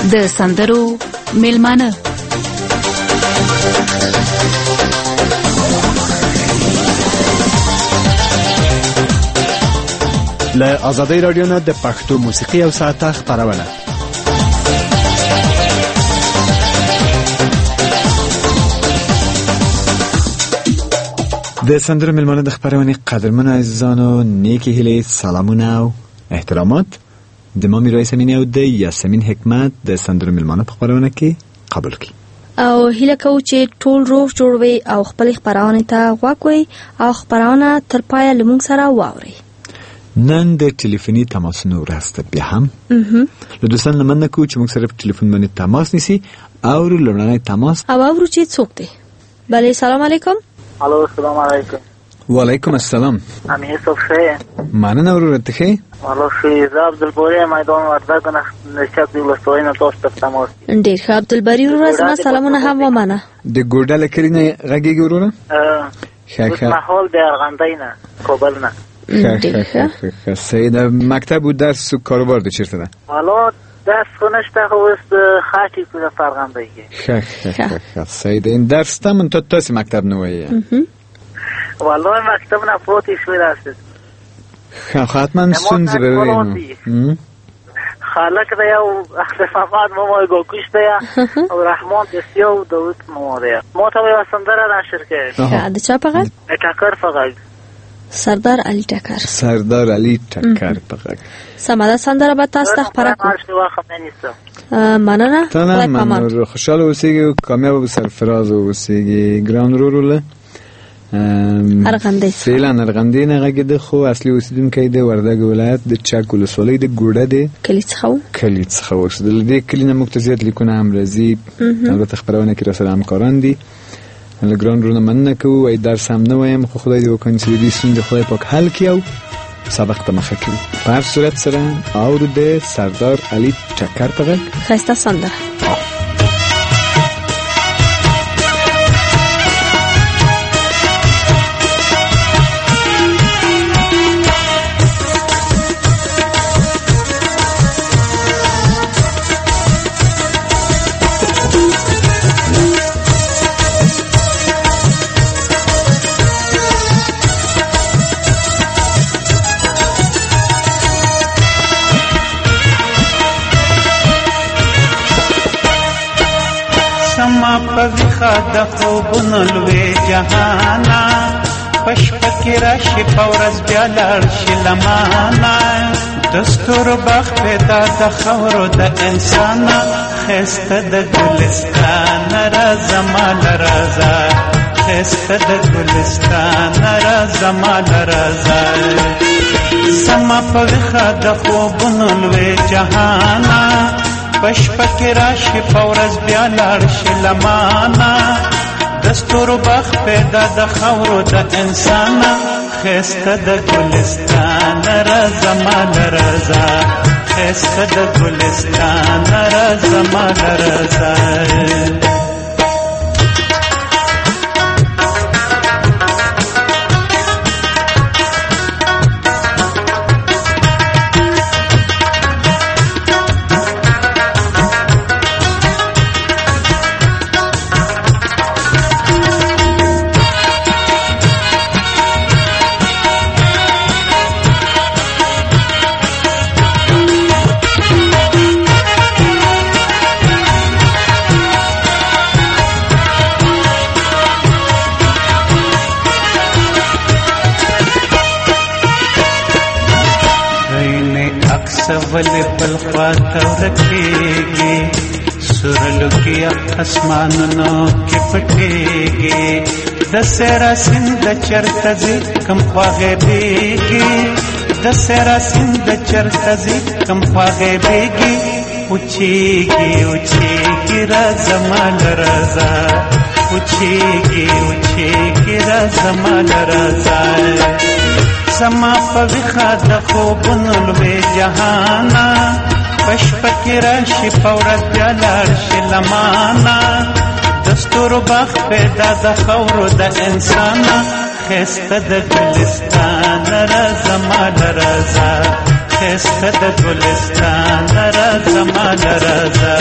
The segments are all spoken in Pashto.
د سندرو میلمانه. له آزادۍ رادیو نه د پښتو موسیقي او ساعته خبرونه. د سندرو میلمانه د خبرونه قدرمن عزیزانو، نیکی هیله، سلامونه او احترامات د ما میرای سمینی او د یاسمین حکمت د سندرو میلمانه په خبرونه کې قبول کی او هیله کوم چې ټول روغ جوړوي او خپل خبرونه ته غوږوي او خبرونه تر پایه لمونږ سره واوري. نن د ټلیفوني تماسونو ورسته بیا هم له دوستان لمنه کو چې موږ سره په ټلیفون باندې تماس نیسي او لړنای تماس او اورو چې څوک دی. بله، سلام علیکم. الو، السلام علیکم. وعلیکم السلام. امیر یوسف شه. مننه ورته ښه. والله ښه، عبدالباری میدان وردګ نه نشد دی ولستوینه تاسو ته تماس. ډیر ښه عبدالباری ورځ ما سلامونه هم ومنه. د ګوډل کړینه غږیږي ورونه. ښه محل د ارغندینه کابل نه. ښه سید مکتب و درس و کاروبار د چیرته ده؟ والله درس خونشته خو است خاطی په فرغندیه. ښه سید این درس ته من تاسو مکتب نه وایي. والله مکتب نه پروتی شوی است. حتما سنز ببینم. خالق دا یو اختفاقات مو گوکوش دا او رحمان دسیو داود مو دا ما ته یو سندره نشر کړ. د چا په غږ؟ ټکر په غږ. سردار علی ټکر. سردار علی ټکر په غږ. سماده سندره به تاسو ته خبره کوم. مننه. تمام. خوشاله اوسئ، کامیاب و سرفراز اوسئ. ګران وروره ارغندی فعلا ارغندی نه غږیده، خو اصلي اوسیدونکی د وردګ ولایت د چک ولسوالۍ د ګوډه د کلی څخه اوسېدل. د کلی نه موږ ته زیات لیکونه هم راځي، البته خبرونه کې راسره همکاران دي. له ګران وروره مننه کوو. وایي درس هم نه وایم، خو خدای دې وکړي چې د دې ستونزې خدای پاک حل کړي او سبق ته مخه کړي. په هر صورت سره اورو د سردار علی ټکر په غږ ښایسته سندره. پویخا د خوبونو لوی جهانا پشپکی راشي پورز بیا لار شي لمانا دستور بخ پیدا د خورو د انسان خسته د ګلستان رازمال رازا خسته د ګلستان رازمال رازا سما پویخا د خوبونو لوی جهانا پشپک راشی پورز بیا لارش لمانا دستور بخ پیدا د خورو د انسان خسته د گلستان رازمال رازا خسته د گلستان رازمال رازا سول بل خواته ورکیږي سرلو کې اسمانونو کې پټيږي د سرا سند چرته زی کم خواغه بیږي د سرا سند چرته زی کم خواغه بیږي اوچیږي رازمال رازا اوچیږي رازمال رازا سما پویخا د خوبونو لوی جهانا پشپکی راشی پورت بیالار شی لمانا دستور بخ پیدا د خورو د انسان خسته د گلستان رازمال رازا خسته د ګلستان راځه مال راځه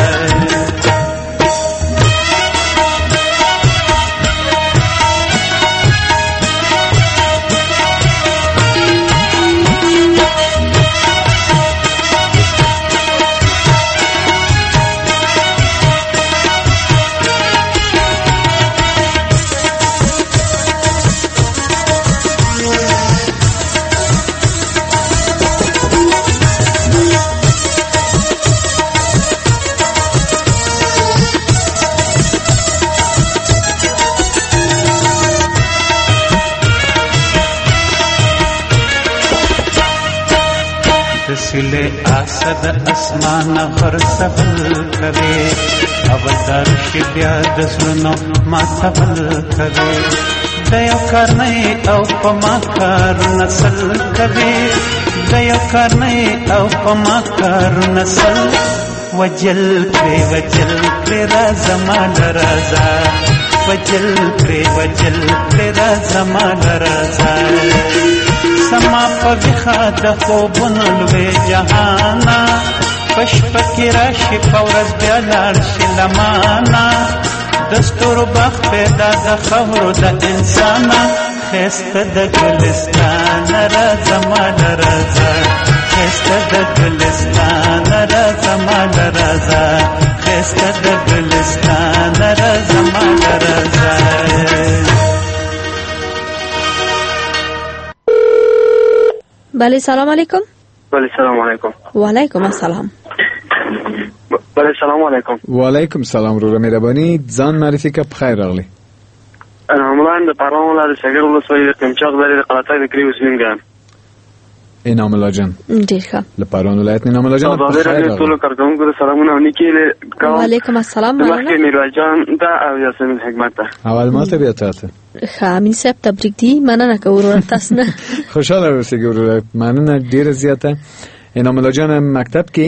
سلے آسد اسمان غر سبل کرے اولدار شبیا دسنو ما سبل کرے دیو کرنے او پما کار نسل کرے دیو کرنے او پما کار نسل وجل پہ رازا مال رازا وجل پہ رازا مال رازا سما پویخا د خوبونو لوی جهانا پشپ کی راشي پورز بیا لاړ شي لمانا دستور باغ پیدا د خبرو د انسانا خسته د ګلستان راځه مال راځه خسته د ګلستان راځه مال راځه خسته د ګلستان راځه مال راځه بله سلام علیکم. بله سلام علیکم. و علیکم السلام. بله سلام علیکم. و علیکم السلام. رو مهربانی ځان معرفي که بخیر راغلی. انعام د پروان ولایت شګر ولسوالۍ د قمچاق ضلع د قلعه د کری اوسنګان. انعام الله جان. ډیر ښه. له پروان ولایت انعام الله جان بخیر راغلی. ټول کارکونکو سلامونه ونیکي. و علیکم السلام. مخکې میرویس جان ته او یاسمین حکمت ته. اول ما ته بیا تاسو. ښه امین صاحب تبریک دی. مننه کوم تاسو نه. خوشاله اوسئ ګورو. مننه ډیره زیاته. انعام الله جان مکتب کې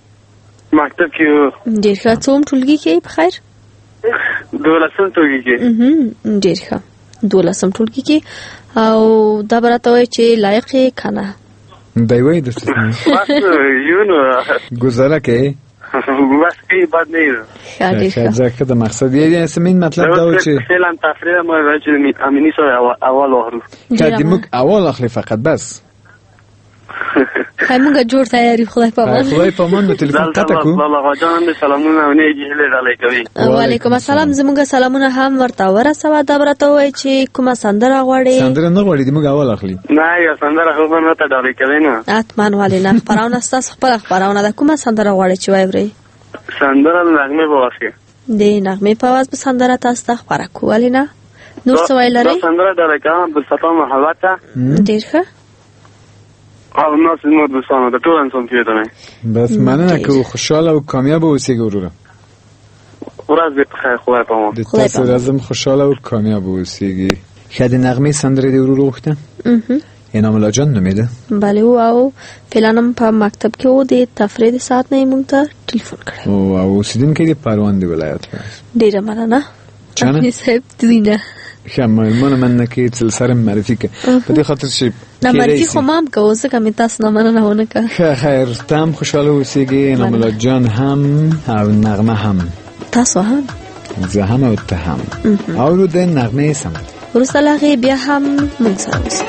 ډیر ښه. څوم ټولګي کې بخیر؟ 12م ټولګي کې. ډیر ښه. 12م ټولګي کې او دا براته وای چې لایق یې کنه. دی وای د څه؟ بس یو نو گزاره کې بس کې بد نه ښه ځکه د مقصد یې سمین مطلب دا و چې فعلا تفریح ما راځي امینی سره اول وهرو کله موږ اول اخلي فقط بس همونگا جور تیاری خدای پامان. خدای پامان به تلفن قطع کو. الله جان سلامونه ونیږي علیکم. و علیکم السلام. زمونږ سلامونه هم ورته ورسوه. دا برته وای چې کومه سندره غواړي؟ سندره نه غواړي موږ اول اخلي. نه یا سندره خو نه ته ډارې کوي نه. اتمن والی نه خبرونه ستاسو خپل خبرونه ده. کومه سندره غواړي چې وایي؟ سندره نغمه په واسه. د نغمه په واس به سندره تاسو ته خبره کولی نه. نور څه ویل لري؟ سندره ډارې کوم په صفه محبت. ډیر ښه. او ناس نور دوستانو د ټول انسان پیدا نه. بس مننه که خوشاله او کامیاب اوسئ ګوروره. ورځ دې په خیر خدای پامو. د تاسو لازم خوشاله او کامیاب اوسئ. خدای نغمه سندره دی ورو وخته. انعام الله جان نومیده. بله او فعلا په مکتب کې و د تفریح ساعت نه مونږ ته ټلیفون کړی. او اوسیدونکو د پروان دی ولایت. ډیره مننه. چانه؟ صاحب دینه. مهمانه من نکې تل سره معرفي که په دې خاطر چې نه معرفي خو مام که اوسه که مې تاسو نه مننه ونه که خیر تام خوشحاله اوسېږي. انعام الله جان هم او نغمه هم تاسو هم زه هم او ته هم او د نغمه سم وروسته له هغې بیا هم موږ سره اوسئ.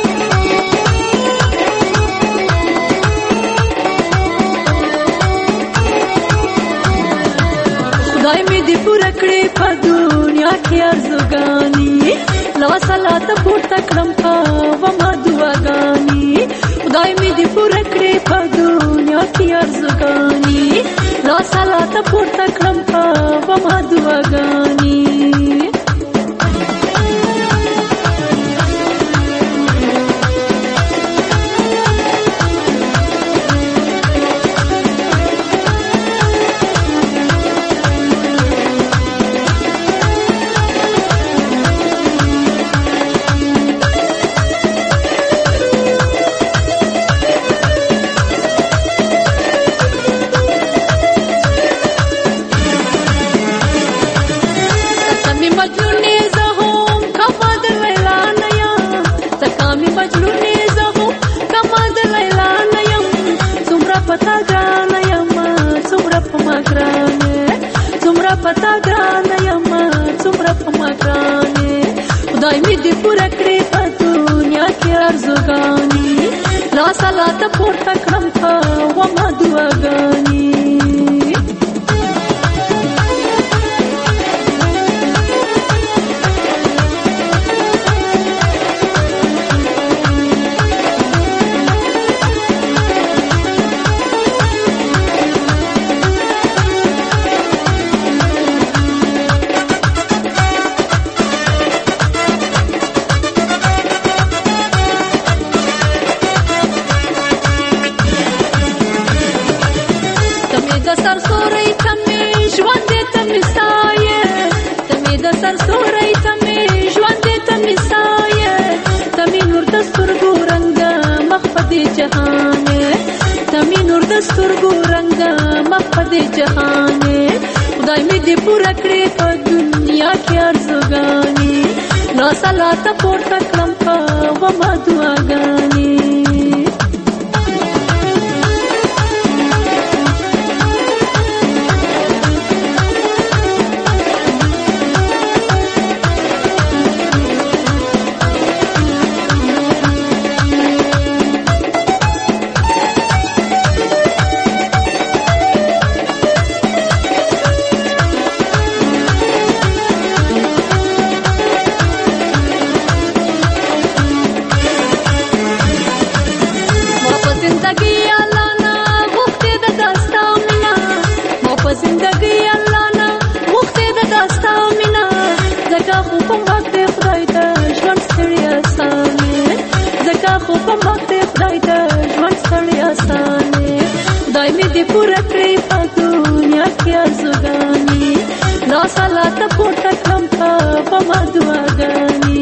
خدای می دی پورا کړې په دنیا کې ارزوګانی لوا صلات پورته کړم په ما دعاګانی. خدای می دی پورا کړې په دنیا کې ارزوګانی لوا صلات پورته کړم په ما دعاګانی. زعفرانې خدای مې دې پوره کړې په دنیا کې ارزوګانې لا صلات پورته کړم کومه دعاګانې سترګو رنګ مخ په دې جهانې خدای مې دې پوره کړې په دنیا کې ارزوګانې لا صلات پورته کړم کومه دعاګانې پورا کړې په دنیا کې ارزوګانې لا صلات پورته کړم کومه دعاګانې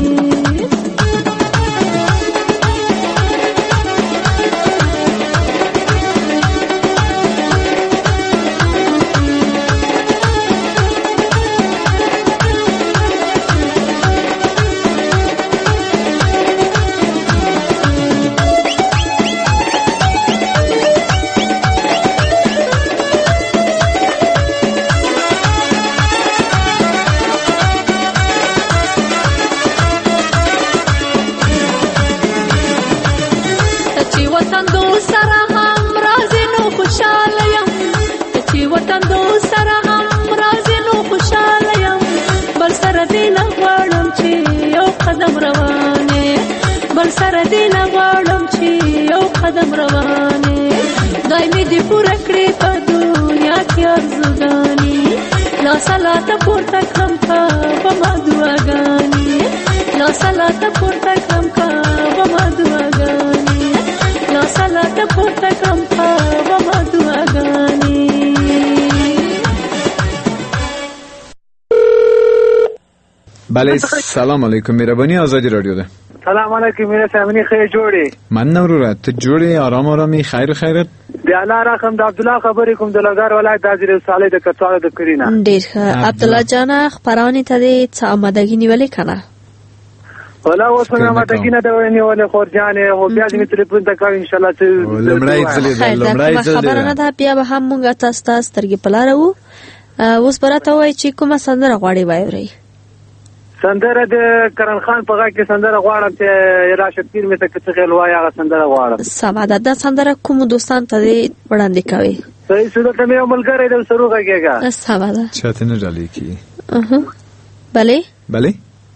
سره دې نه غواړم چې یو قدم روانې خدای مې دې پوره کړې په دنیا کې ارزوګانې لا صلات پورته کړم کومه دعاګانې لا صلات پورته کړم کومه دعاګانې لا صلات پورته کړم کومه دعاګانې بله سلام علیکم مهربانی آزادی رادیو ده سلام علیکم میره سامنی خیر جوړې من نورورت ته جوړې آرام آرامي خیر خیرت د الله رحم د عبد الله خبرې کوم د لګار ولایت د حضرت صالح د کڅوړه د کرینا ډیر ښه عبد الله جان خبرونه ته څه آمادګی نیولې کنه ولا اوس نه آمادګی نه دا نیولې خور جانې او بیا دې تلیفون ته کوم ان شاء الله ته لمړای خبره نه ده بیا به هم مونږ تاسو سترګې پلارو اوس برته وای چې کومه سندره غواړي وایوري سندره د کرن خان په غږ کې سندره غواړم چې راشد پیر مې ته څه خیال وایي هغه سندره غواړم سماده دا سندره کوم دوستان ته وړاندې کوي صحیح صورت مې ملګری د سرو غږیږي سماده چاته نه ډالې کی بله بله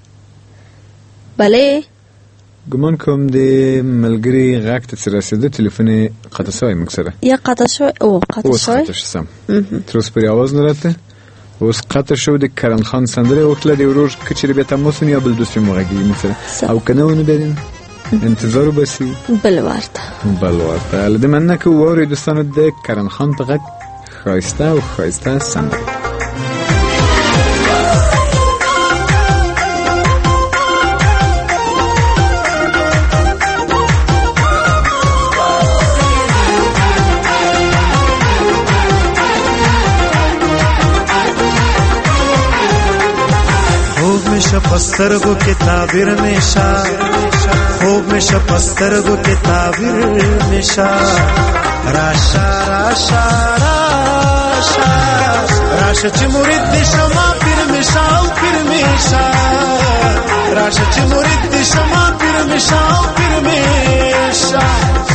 بله ګمان کوم د ملګری غږ ته رسیده ټلیفون قطع شوی مکسره یا قطع شوی او قطع شوی سم تر اوسه پرې आवाज نه راته اوس قطع شو د کرن خان سندره وکړه د ورور کچری به تاسو یا بل دوست موږی مثلا او کنه ونه برین انتظار بسی بل ورته لده من نه که واره دوستان د کرن خان په غږ خایسته او خایسته سندره पस्तरगो के ताबिर निशा खूब में पस्तरगो के ताबिर निशा राशा राशा राशा राशा ची मुरीद निशमा फिर مشاو پیر میشا راشه چې مرید دی شما پیر مشاو پیر میشا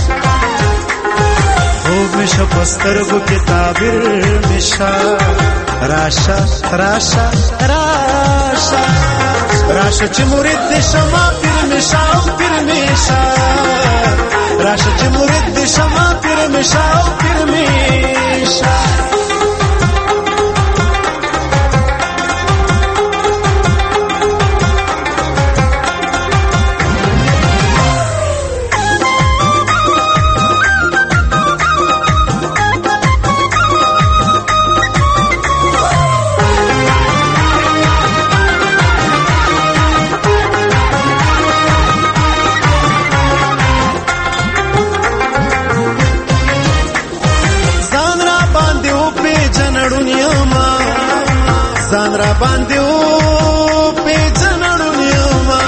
خوب میشا پسترگو کی تعبیر میشا راشه راشه راشه راشه چې مرید دی شما پیر میشاو پیر میشا راشه چې مرید دی شما پیر میشاو پیر میشا ځان را باندې او په جنړونیما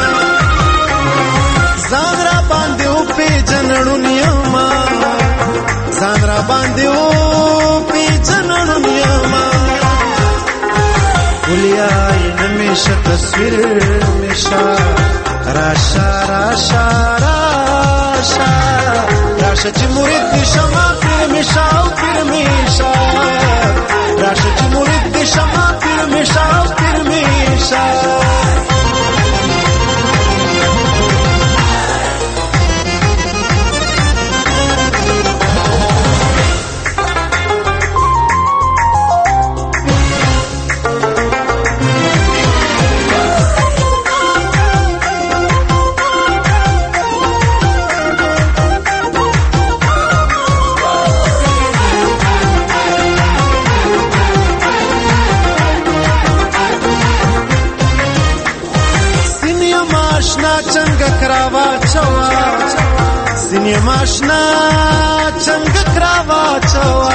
ځان را باندې او په جنړونیما ځان را باندې او په جنړونیما ولیا نمیشه تصویر میشا راشا راشا راشا راشا چې مرید دی شما پیر میشا او پیر میشا راشا چې مرید دی شما پیر میشا او پیر میشا سینې ماشنا څنګه کراوا چوا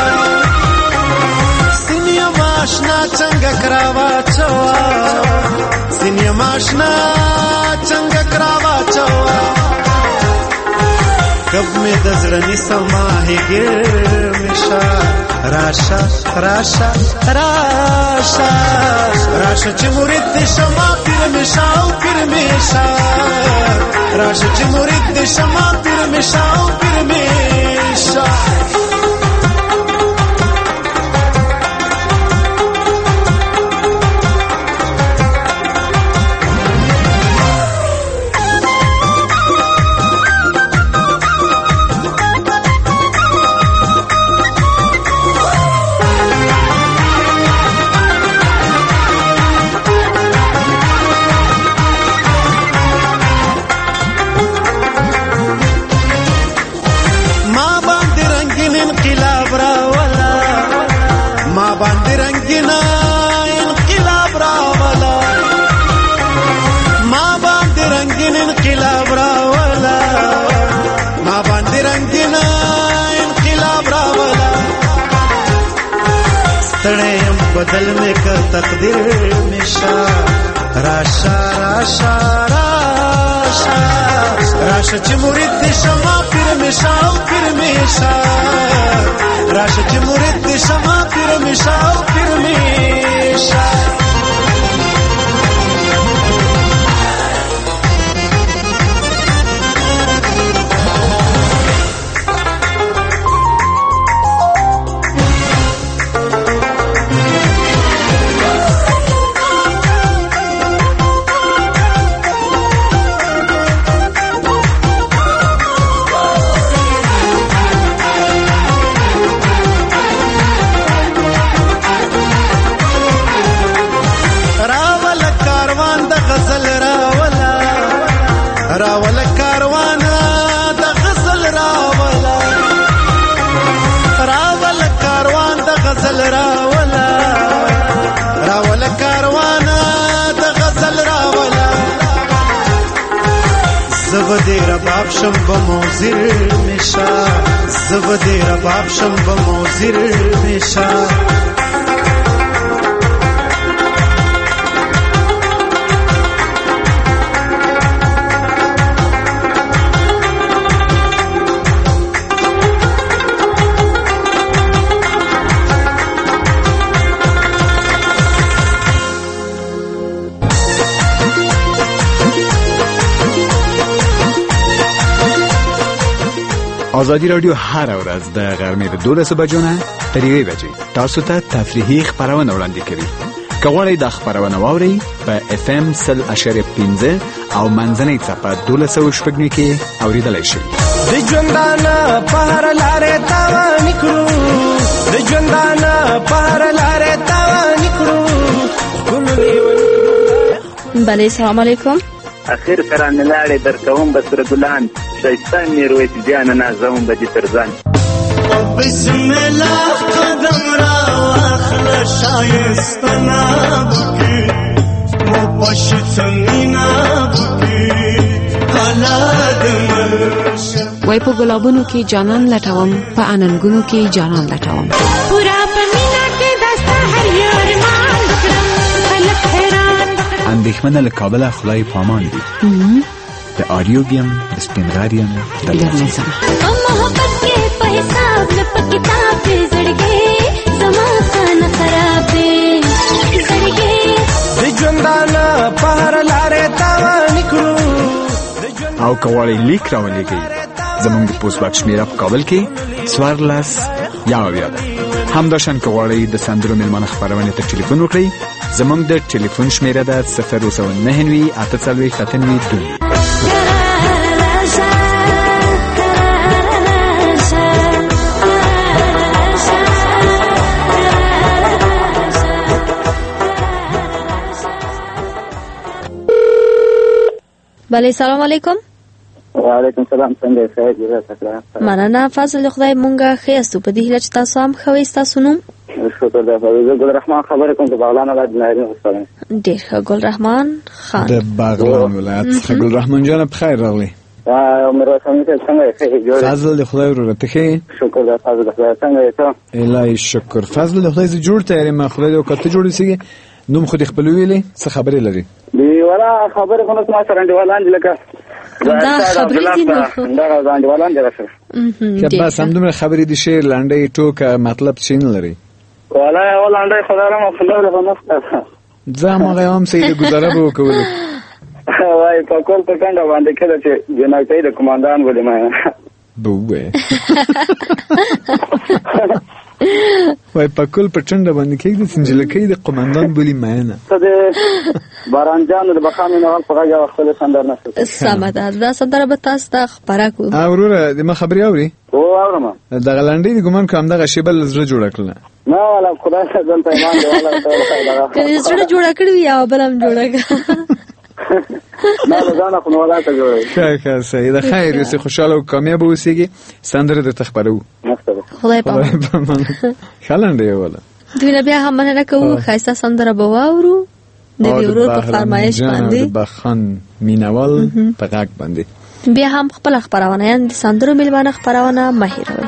سینې ماشنا څنګه کراوا چوا سینې ماشنا څنګه کراوا چوا کب مې د زړه نسما هيګه مشا راشا راشا راشا راشا چې مرید دې شما پیر مشا او پیر مشا راشا چې مرید دې شما پیر مشا او پیر مشا بدل में कर तकदीर मिशा राशा राशा राशा राशा ची मुरीद शमा फिर मिशा फिर मिशा राशा ची मुरीद शमा फिर मिशा फिर मिशा راول کاروان د غزل راولا راول کاروان د غزل راولا راول کاروان د غزل راولا زبدي رباب شم بموزر مشا زبدي رباب شم بموزر مشا ازادي رادیو هر ورځ د غرمې د 12 بجو نه تر 1 بجې تاسو ته تفریحي خبرونه وړاندې کوي. کغوړې د خبرونه واوري په اف ام 100.15 او منځنۍ صفحه 1290 کې اوریدلای شئ. د ژوندانه په هر لارې تا نکړو، د ژوندانه په هر لارې تا نکړو. بله سلام علیکم. اخر کران لاړې در کوم بسر ګلان شیطان میرویت جان نازوم بدی ترزان. بسم الله قدم را واخل شایستنا بکی مو پشت سنگینا بکی حالا دمرش وای په ګلابونو کې جانان لټوم، په اننګونو کې جانان لټوم. پورا پمینا کې دستا هر یار مان بکرم خلق حیران بکرم. اندېښمنه له کابله خدای پامان دي. د آریوبیم د سپینغاریم د محبت لرنیزم کې په حساب نه په کتاب کې زړګي زما خانه خراب دی زړګي د ژوندانه په هر لارې تا نکړو. او کغوړې لیک راولېږئ زموږ د پوسټ باکس شمیره په کابل کې 14 یا بیا ده. همداشان کغوړې د سندرو میلمانه خبرونه ته ټلیفون وکړئ. زموږ د ټلیفون شمیره ده 099 842. بله سلام علیکم. وعلیکم سلام. څنګه خیر جزا شکر. مننه فضل خدای مونږه خیستو په دې هیله چې تاسو هم ښه وئ. ستاسو نوم؟ شکر ده. ګل رحمان خبرې کوم د بغلان ولایت نایرین اوسم. ډېر ښه ګل رحمان خان د بغلان ولایت څخه. ګل رحمان جان په خیر راغلی. عمر رسامي څنګه ښه جوړ. فضل د خدای ورته ښه. شکر ده. فضل خدای څنګه ته؟ الهي شکر. فضل د خدای جوړ ته یې ما خدای او کته جوړ سیږي. نوم خو دې خپل ویلې څه خبرې لري؟ دی ولا خبره کوم څه ما سره انډیوالان دي لکه دا خبرې دي نو دا انډیوالان دي راشه. که بس هم دومره خبرې دي شعر لنډۍ ټوکه مطلب څه نه لري. ولا لنډۍ خدای رحم خلل له نفس زه هغه هم سید گزاره به وکول. وای په کول په څنګه باندې کړه چې جنایت د کمانډان ولې ما بوه وای په کول په څنګه باندې کې د سنجلکې د قومندان بولی معنی ته د بارانجان د بخامي نه په هغه خپل سندر نشته. سمه ده. دا سندره به تاسو ته خبره کو. اوروره د ما خبري اوري او اورم د غلنډي د ګمان کوم دغه شیبل زړه جوړ کړل. نه ولا خدای ځان ته ایمان دی ولا ته کله زړه جوړ کړی یا بلم جوړ کړ. نه ځان خو نه ولا ته جوړ. ښه سید خیر یې خوشاله او کامیاب اوسېږي. سندره د تخبرو خدای پاک خلنډي ولا دوی بیا هم نه کوو. خاصه سندره به واورو د ورور په فرمایش باندې بخان مینوال په غاک باندې بیا هم خپل خبرونه یان د سندرو میلمانه خبرونه مهیروي.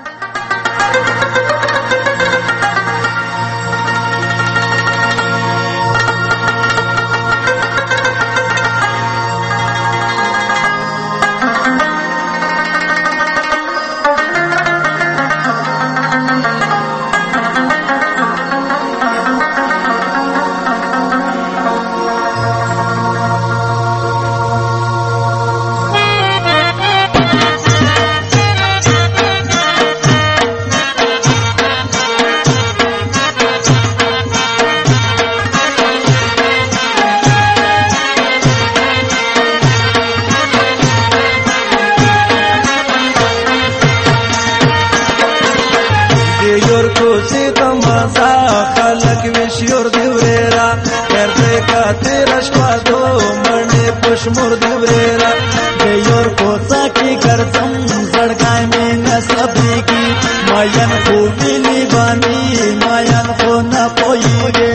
شمور دیوریرا دیور کوڅه کې ګرځم زړګای مې نسبې کی ماین خو ویني باندې ماین خو نه پويږي.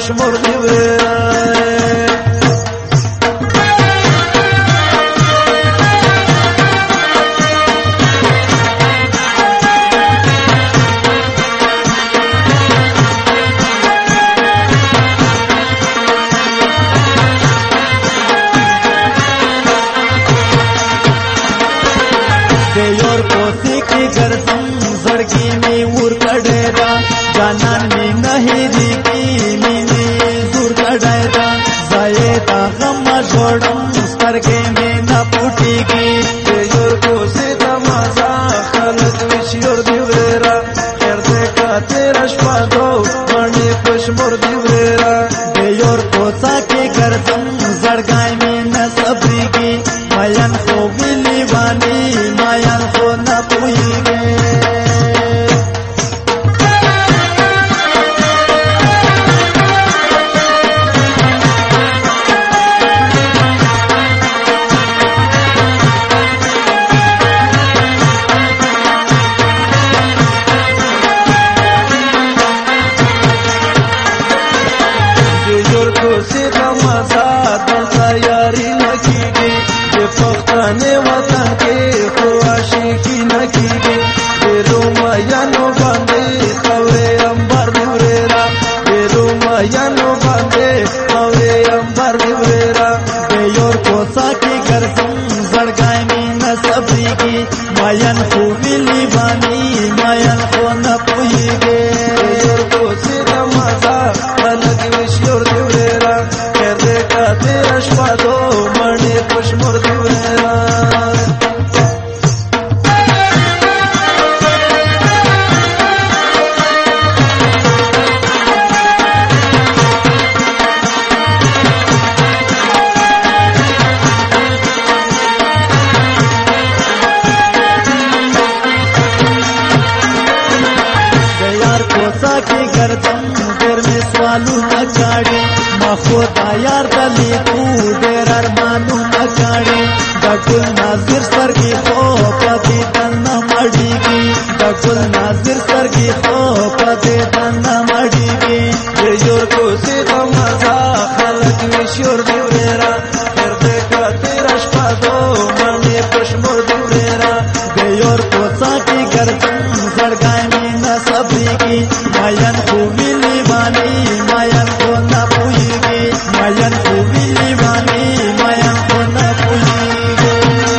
پشمردی وره دیور پوسی کی گرسم زڑگی میں ور کڑیدا جانان میں نہیں دیکی میں زور کڑیدا زایدا غم جوڑم سترگے میں نہ پوٹی گی دیور پوسی دمازا خلق وشور دیورا خیر دیکھا تیرا شپادو مانی پشمور دیورا دیور پوسا کی گرسم زڑگائی میں نہ صبری گی مایان خو بلی وانی مایان خو نہ پوئی گے دیور کو سیدھا مزا دل تیاری لگی گی پختانے وطن کے خواشی کی نکی گی بیرو میانو باندے خورے امبر دیوریرا بیرو میانو باندے خورے امبر دیوریرا دیور کوسا کی گرزم زڑگائی میں نصبی کی مایان خوبی لیبانی مایان خو نپوئی گے دیور کوسی دمازا خلق وشیور دیوریرا خیر دیکھا تیرا شپادو مانی پشمور دیوریرا دیار کوسا کی گردم دیر میں سوالو نہ چاڑی مخودا یار دلی تو دیر ارمانو نہ چاڑی ڈاکل ناظر سر کی خوب پتی دن نہ مڑی گی ڈاکل ناظر سر کی خوب پتی دن نہ مڑی گی دیور کو سیدھا مزا خلق وشور دیوریرا پھر دیکھا تیرا شپادو مانی پشمور دیوریرا دیور کوسا کی گردم زڑگائی میں نہ صبری کی مایان خوبی لیبانی مایان خو نہ پوئی گی مایان خوبی لیبانی مایان خو نہ پوئی گی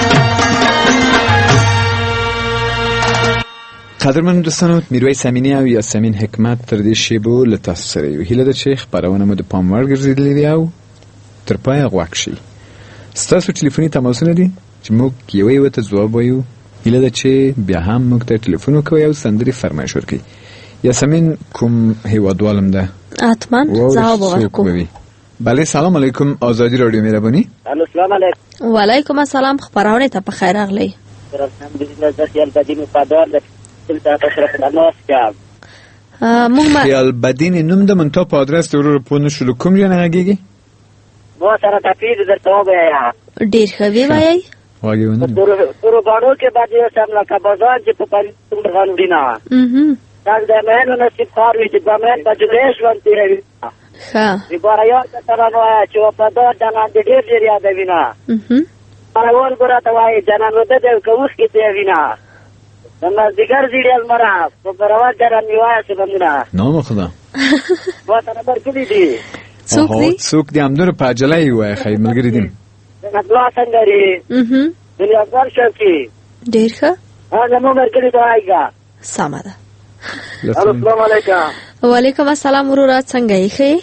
قدرمن دوستانو میرویس امینی او یاسمین حکمت تر دې شیبو له تاسو سره یو هیله ده چې خپرونه مو د پام وړ ګرځېدلې دي او تر پایه غوږ شئ. ستاسو ټلیفوني تماسونه دي چې موږ یوې ته ځواب وایو. هیله ده چې بیا هم موږ ته ټلیفون وکوئ او سندرې فرمایش ورکړئ. یاسمین کوم هیوادوالم ده؟ حتما ځواب ورکوم. بله سلام علیکم آزادی رادیو مهربانی. السلام علیکم. وعلیکم السلام خبرونه ته په خیر راغلی. الحمدلله د خیال بدین پادار د دلته تشرف ناس کړم. موږ خیال بدین نوم د منټو په ادرس ورو په نشو کوم یو نه غږیږي. مو سره تفصیل درته وایم. ډیر ښه وی وایي. واګونه. تر غاړو کې باندې سم لکه بازار چې په پاریس غاڼو دینه. دا د مهنو نصیب خار وي چې په مهن بجلیش وان تیروي. ښه. ریبار یو تر نو چې په دا جنان دې ډیر یادوي نه. اول ګره ته وایي جنان وته د کوښ کې دی وینا. دما ذکر زیړل مرا په پروا جران نیوای څه بندنا. نو خدا. وته نمبر کړی دی. څوک دې امدور په اجلای وای خی ملګری دین. نطلع څنګه لري؟ دنیا ځل شي. ډیر ښه. هغه مو مرګري ته وایګه. سمه ده. السلام علیکم. وعلیکم السلام ورور څنګه یې ښه؟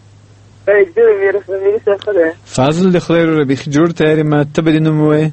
فضل د خدای رو بخی جوړ تیاری ما ته بدې نوم وای.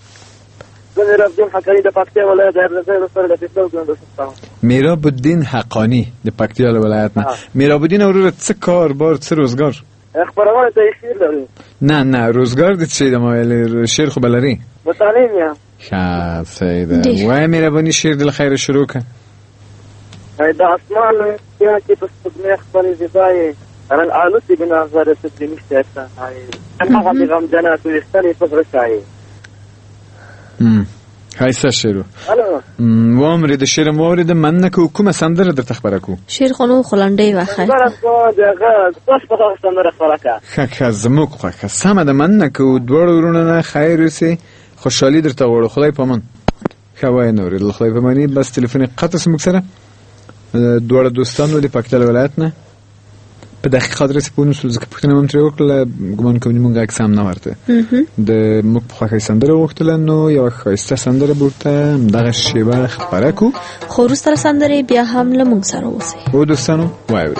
میراب الدین حقانی د پکتیا ولایت نه. میراب الدین ورور څه کار بار څه روزګار؟ خبرونه ته شیر لري. نه روزګار د څه د مویل شیر خو بلري. متعلم یم. ښه سیده. وای مهرباني شیر د خیر شروع ک. دا اسمان یا چې په ستګنه خبرې زیبای رنګ آلوسی بنا زره ستې نشته هاي هغه غم جنات وستنې په ورشای. هایسه شیرو الو وامری د شیر موري د مننه کومه سندره درته خبره کو شیر خونو خلنډي واخه سندره کو دغه بس په سندره خبره کا خکه زموږ خوخه سم د مننه کو دوړ ورونه خیر وسی خوشحالي درته وړو خدای پامن خوای نور الله خدای پامنی بس تلیفون قطع سمک سره دوړ دوستانو د پکتل ولایت نه په دقیقه درس په نوسل ځکه پښتنه مم تر وکړه ګمان کوم موږ اکسام نه ورته د موږ په خوښه سندره وختل نو یو خاصه سندره بوته دغه شیبه خبره کو خو وروسته سندره بیا هم له موږ سره اوسئ او دوستانو وایو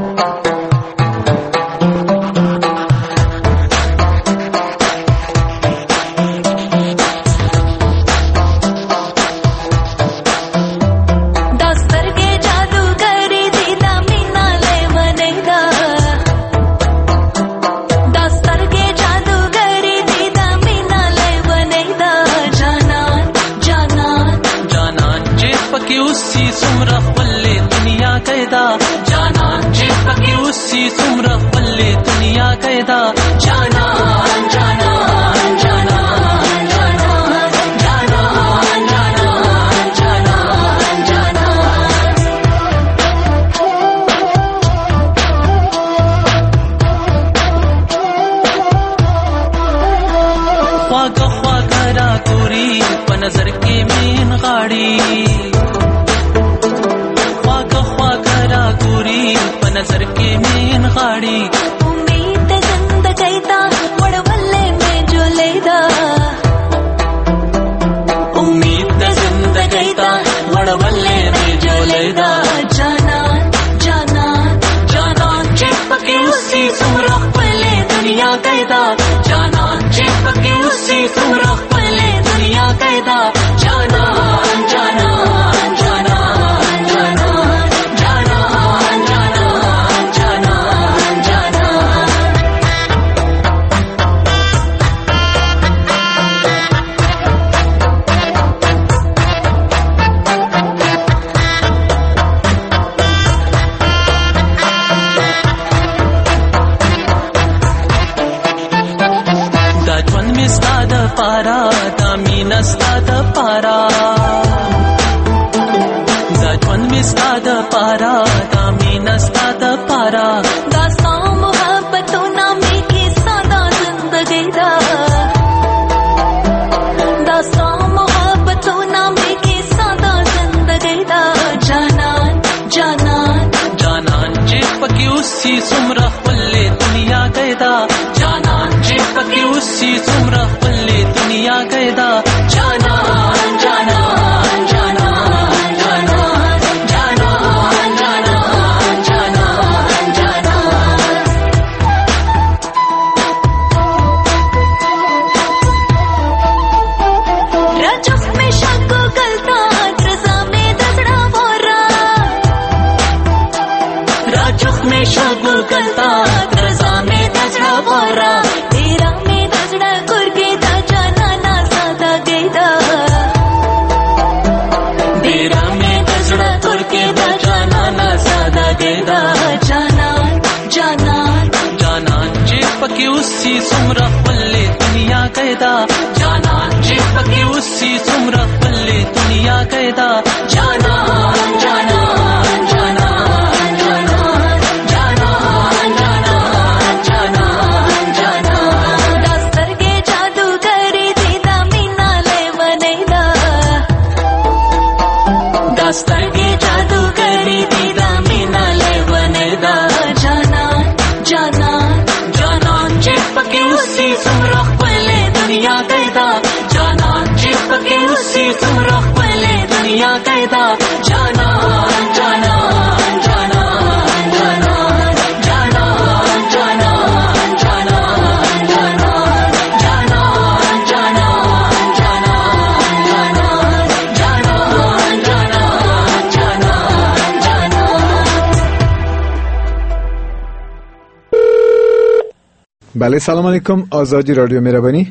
بله سلام علیکم آزادی رادیو مهربانی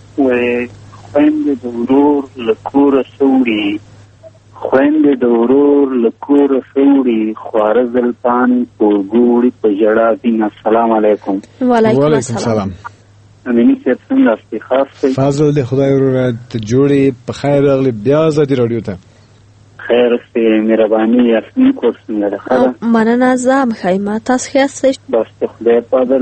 خويند د ورور لکور سوري خويند د ورور لکور سوري خوارزل پان پورګوړي په جړا دین. السلام علیکم. وعلیکم السلام. امینی صاحب څنګه استی خاص دی؟ فضل دی خدای وروره ته جوړې په خیر راغلی بیا ازادي راډیو ته. خیر استی مهرباني یاسمین کور څنګه ده؟ ښه مننه زه هم ښه یم تاسو ښه یاست؟ بس د خدای فضل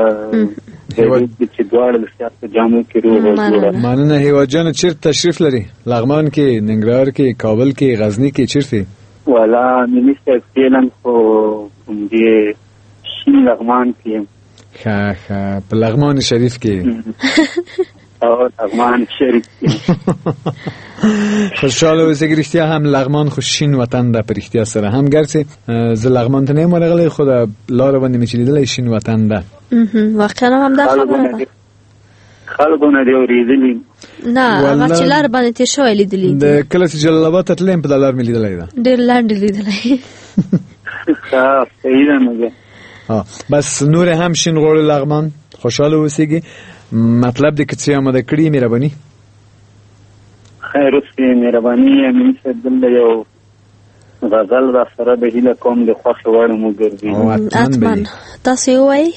چې دواړه د سیاست په جامو کې روغ جوړه. مننه هیواد جان. چیرته تشریف لري؟ لغمان کې، ننګرهار کې، کابل کې، غزنی کې، چیرته؟ والا ملي صاحب فعلا خو دې شین لغمان کې ښه په لغمان شریف کې او لغمان شریف کې خوشحاله اوسئ. رښتیا هم لغمان خو شین وطن ده په رښتیا سره هم ګرځي. زه لغمان ته نه یم ورغلی خو د لاره باندې مې چې لیدلی شین وطن ده. واقعا هم دا خبره ده. خلکو نه دې اورېدلي؟ نه هغه چې لار باندې تېر شوی لیدلی د کله چې جلال آباد ته تللی یم په دا لار مې لیدلی ده. ډېر لاندې لیدلی. ښه صحیح ده نو بیا بس نور هم شین غوړ لغمان خوشحاله اوسېږي. مطلب دې که څه آماده کړي مهرباني؟ خیر اوسې مهرباني. امین صاحب دلته یو غزل را سره د هیله کوم د خوښې وړ مو ګرځي. حتما تاسو یې ووایئ.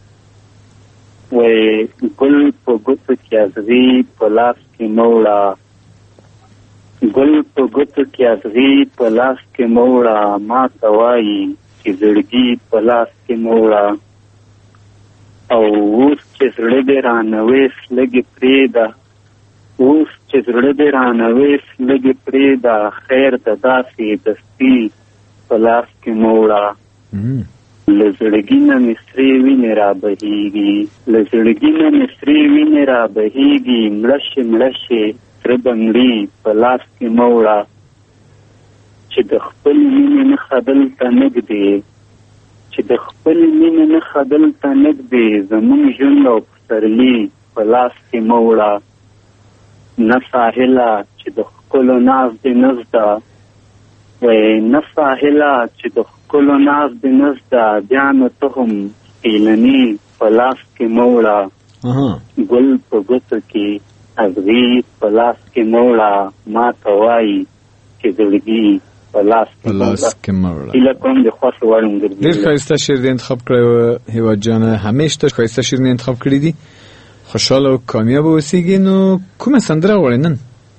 وایي ګل په ګوتو کې ازغي په لاس کې مه وړه، ګل په ګوتو کې ازغي په لاس کې مه وړه، ما ته وایي چې زړګي په لاس کې مه وړه. او اوس چې زړه دې رانه ویس لږې پرېږده، اوس چې زړه دې رانه ویس لږې پرېږده، خیر د داسې دستي په لاس کې مه وړه. له زړګي نه مې سرې وینې را بهېږي، له زړګي نه مې سرې وینې را بهېږي، مړه شې مړه شې سره بنګړي په لاس کې مه وړه. چې د خپل مینې نښه دلته نږدې، چې د خپل مینې نښه دلته نږدې، زمونږ ژوند او پسرلي په لاس کې مه وړه. نه ساحله چې د ښکلو ناز دې نه زده، وایي نه ساحله چې د ښکلو ناز دې نه زده، بیا نو ته هم سپېلني په لاس کې مه وړه. ګل په ګوتو کې ازغي په لاس کې مه وړه، ما ته وایي چې زړګي په لاس کې مه وړه. هیله کوم د خوښې وړ مو ګرځي. ډېر ښایسته شعر دې انتخاب کړی و هیواد جانه. همیشه ښایسته شعرونه انتخاب کړي دي. خوشحاله او کامیاب اوسېږي. نو کومه سندره غواړې نن؟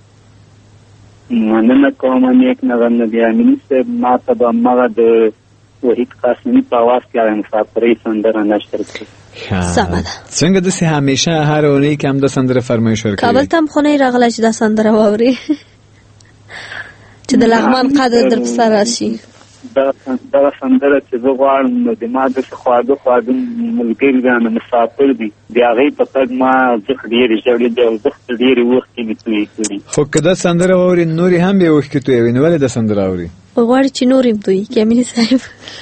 مننه کوم نیک نغمه دی امیني صاحب. ما ته به همغه د وحید قاسمي په اواز کې هغه مسافرۍ سندره نشر کړي. سمه ده. څنګه داسې همیشه هر اونۍ کې همدا سندره فرمایش ورکوي؟ کابل ته هم خو نه یې راغلی چې دا سندره واوري چې د لغمان قدر در په سر راشي. دغه سندره چې زه غواړم نو د ما داسې خواږه خواږه ملګري رانه مسافر دي، د هغې په تګ ما زخ ډېرې ژړېدې او زخ ډېرې اوښکې مې تویې کړي. خو که دا سندره واوري نورې هم بیا اوښکې تویوي، نو ولې دا سندره اوري؟ غواړي چې نور یې تویې کړي امیني صاحب.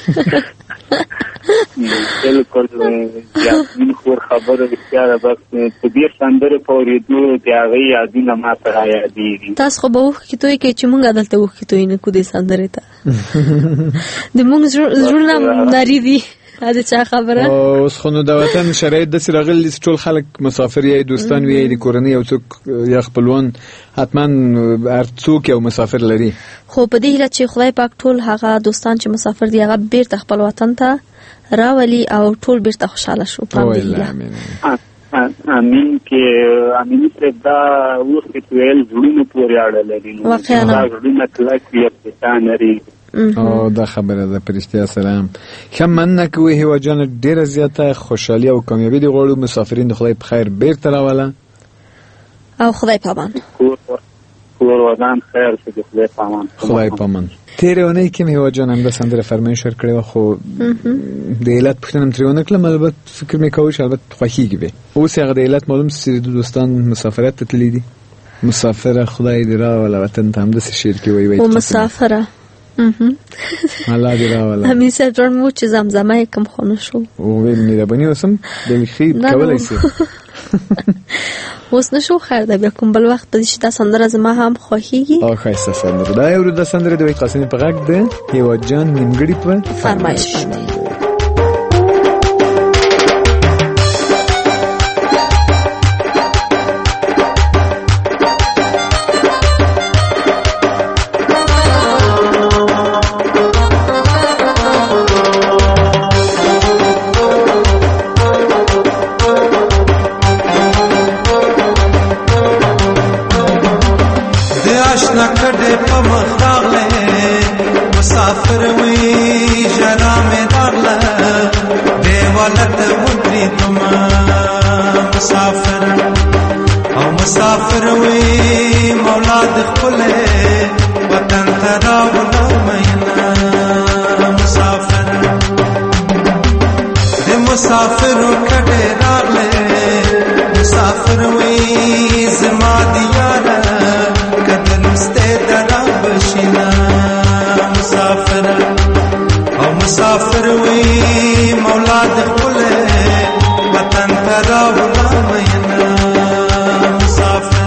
بالکل یاسمین خور خبره رښتیا ده. بس په دې سندرې په اورېدو د هغې یادونه ما ته را یادېږي. تاسو خو به اوښکې تویې کوئ چې مونږ دلته اوښکې تویې نه کړو دې سندرې ته. د مونږ زړونه نري دي. دا چا خبره؟ اوس خو نو د وطن شرایط داسې راغلي چې ټول خلک مسافر یا دوستان وي یا د کورنۍ یو څوک یا خپلوان حتما هر څوک یو مسافر لري. خو په دې هیله چې خدای پاک ټول هغه دوستان چې مسافر دي هغه بیرته خپل وطن ته راولي او ټول بیرته خوشحاله شو. په دې هیله امین کې امین صاحب دا اوښکې تویل زړونو پورې اړه لري. واقعا زړونه کلک وي افغانستان لري. او دا خبره ده په رښتیا سره هم ښه مننه کوي هیواد جانه. ډېره زیاته خوشحالي او کامیابي دې غواړو. مسافرین د خدای په خیر بیرته راوله او خدای پامان. کور ودان خیر چې د خدای پامان. خدای پامان. تېرې اونۍ کې مې هیواد جان همدا سندره فرمایش ورکړې وه، خو د علت پوښتنه مې ترې ونه کړم. البته فکر مې کوي چې البته خوښېږي به. اوس هغه د علت معلوم چې د دوستان مسافرت ته تللي دي. مسافره خدای دې راوله وطن ته. همداسې شعر کې وایي او مسافره الله دې راوله. همین صاحب جان مو چې زمزمه یې کم خونه شو او مهرباني اوسم بلخي کولی شي. اوس نشو خیر ده بیا کوم بل وخت پدې چې دا سندره زما هم خوښیږي. او ښایسته سندره دا یو د سندره د وحید قاسمي په غږ ده. هیواد جان نیمګړي په فرمایش. مسافر کډه راغله مسافر وې زما دیاره کدنسته درا بشینا مسافر او مسافر وې مولا د خپل وطن ترا ولا مینا مسافر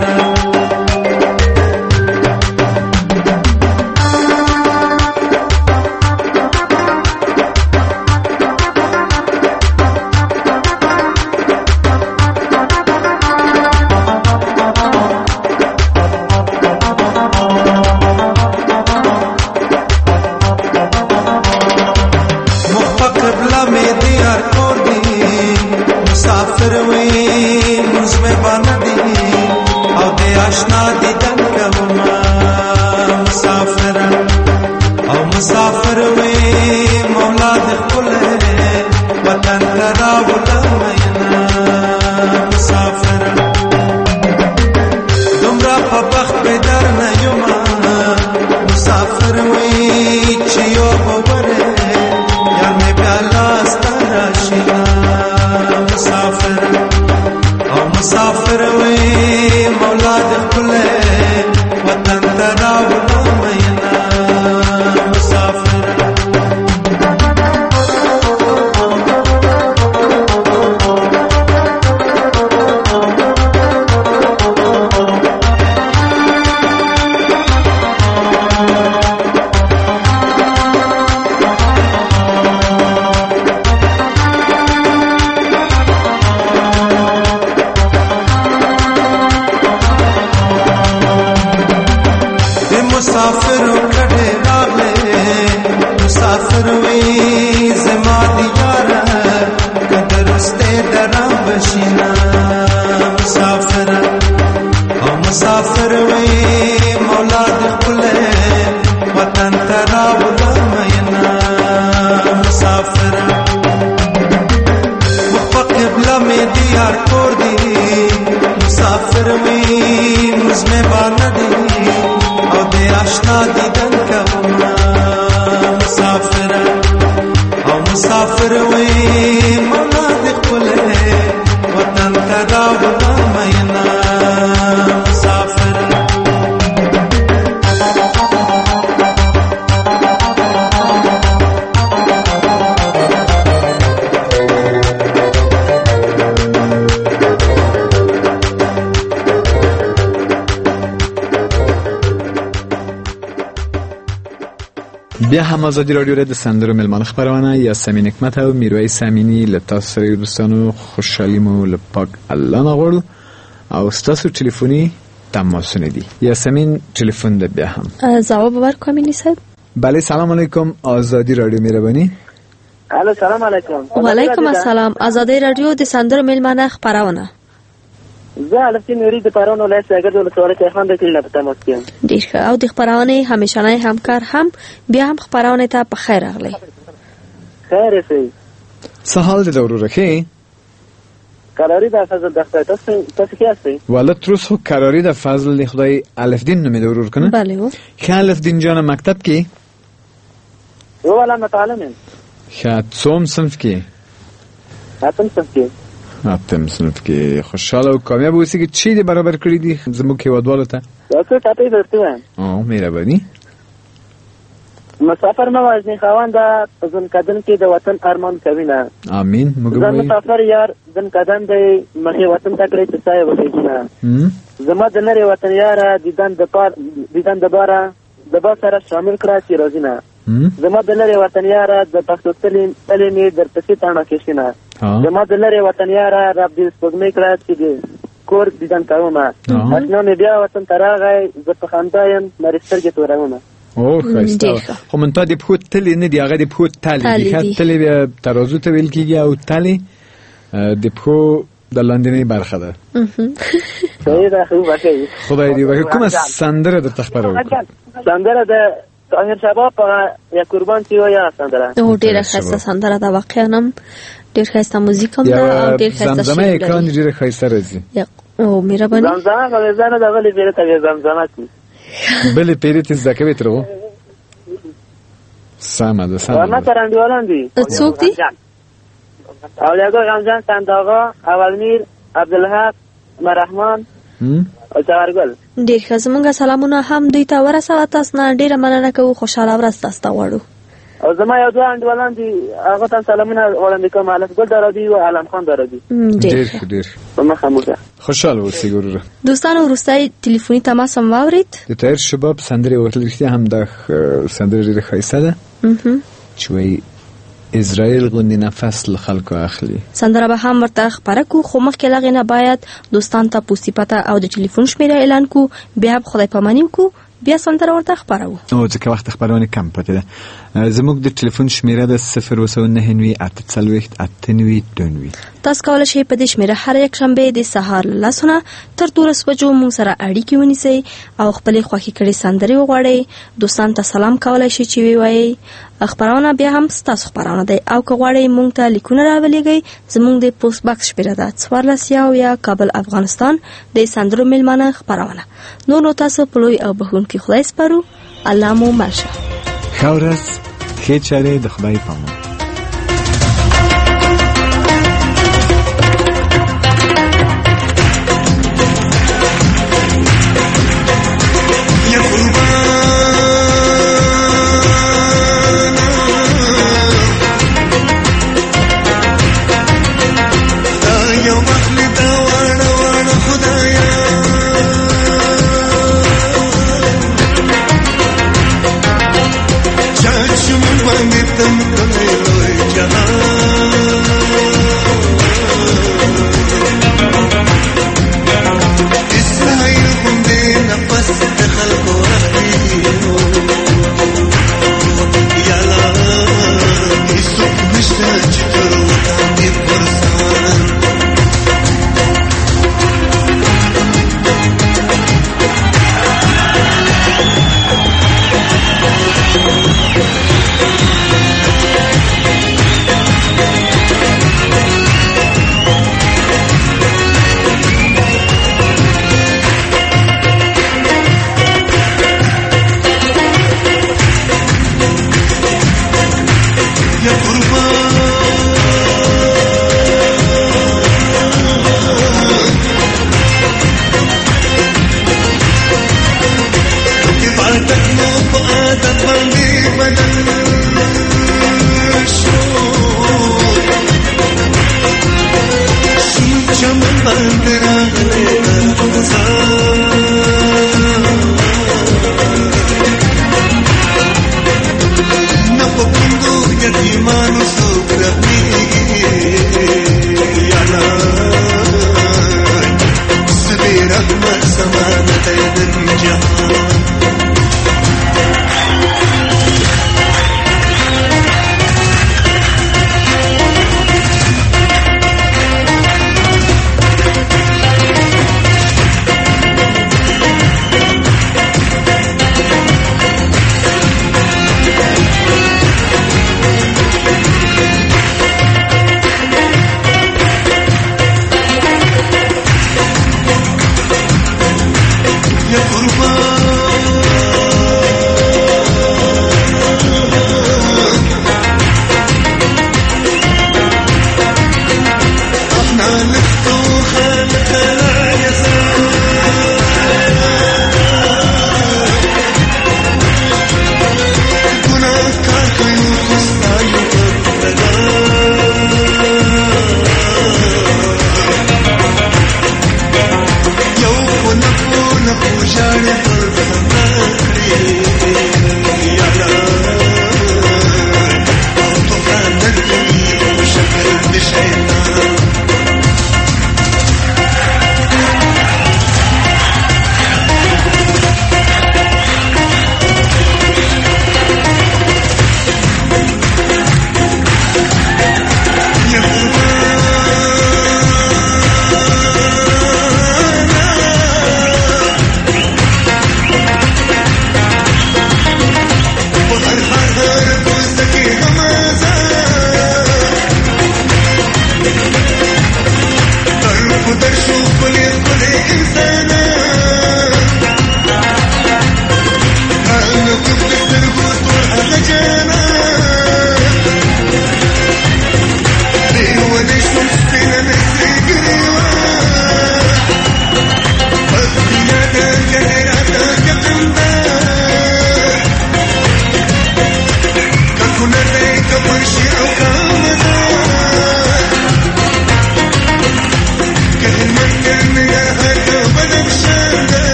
بیا هم آزادی رادیو را د سندرو ملمان خبرونه یاسمین حکمت او میرویس امینی له تاسو سره دوستانو خوشحالي مو له پاک الله نه غواړو او ستاسو ټلیفوني تماسونه دي. یاسمین ټلیفون ده بیا هم جواب ورکوم امینی صاحب. بله سلام علیکم آزادی رادیو مهربانی. الو سلام علیکم. و علیکم السلام. آزادی رادیو د سندرو ملمان خبرونه. زه الفتی نوری د پرون ولایت اگر د ولسوالۍ خان د کلینا په تماس کې ډیر ښه او د خبرونه همیشنه همکار هم بیا هم خبرونه ته په خیر راغلی. خیر سي سهال د ضروره کې قراری د فضل د تاسو کې هستي ولا تروس خو قراری د فضل د خدای الفدین نوم ضرور کنه. بله و خ الفدین جان مکتب کې ولا متعلم خ څوم صنف کې اتم صنف کې اتم صنف کې خوشاله او کامیاب اوسې کې چی دې برابر کړی دي زموږ کې ودواله ته تاسو ټاپې درته او مهرباني مسافر موازنی خواند ځن کدن کې د وطن ارمان کوي نه امين موږ ځن مسافر یار ځن کدن د مخې وطن تکړه چې سایه وکړي نه زما د لری وطن یار دیدن د بارا د با سره شامل کړه چې روزینه زما د لری وطن یار د پښتو تعلیمي در پسې تاڼه کې شنه زما د لری وطن یار رب دې سپوږمۍ کړه چې کور دیدن کوم اسنو مې بیا وطن تراغی ز په خاندایم مرسترګې تورونه او خسته خو من ته د پوت تل نه دی هغه د پوت تل دی تل ترازو ته ویل کیږي او تل د پو د لاندنی برخه ده صحیح ده خو باکي خدای دې وکړي کومه سندره د تخبره سندره د طاهر شباب یا قربان سی یا سندره او ډیره خسته سندره ده واقعا ډیر خسته موزیک هم ده او ډیر خسته زمزمه اکران ډیره خسته راځي او مهرباني زمزمه غوښنه د غلي بیره ته زمزمه کی بلې پیری تز دکې وترو ساما ده ساما ورنه ترانډیوالان دي څوک دي اولیاء رمضان صنداقا اولمیر عبدالحق مرحمان او چارګل ډیر ښه زمونږ سلامونه هم دوی ته ورسوه. تاسو نه ډیره مننه کوو. خوشاله ورځ تاسو ته غواړو. او زما یو دوه انډیوالان دي هغه ته سلامونه وړاندې کوم. الفګل درابي او علم خان درابي. ډیر په مخه موږ خوشاله اوسئ ګوره. دوستانو وروستی ټلیفوني تماس هم واورید. د طاهر شباب سندرې ورته رښتیا هم د سندرې ډېره ښایسته ده چې وایي اسرائیل غوندې نفس له خلکو اخلي. سندره به هم ورته خپره کو، خو مخکې له هغې نه باید دوستان ته پوستي پته او د ټلیفون شمېره اعلان کو، بیا خدای پاماني وکړو، بیا سندره ورته خپروو. او ځکه وخت خپرونې کم پاتې ده. زموږ د ټلیفون شمېره ده 0299892. تاسو کولی شئ په دې شمېره هر یک شنبې د سهار له 10 نه تر 12 بجو موږ سره اړیکې ونیسئ او خپلې خوښې کړې سندرې وغواړئ. دوستان ته سلام کولی شئ چې ووایئ. خپرونه بیا هم ستاسو خپرونه دی او که غواړئ موږ ته لیکونه راولېږئ، زموږ د پوسټ باکس شمېره ده 14 کابل افغانستان، د سندرو میلمانه خپرونه. نو تاسو په لوی او بخښونکي خدای سپارو. الله مو مل شه. ښه ورځ، ښې چارې، د خدای په امان.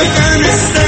افغانستان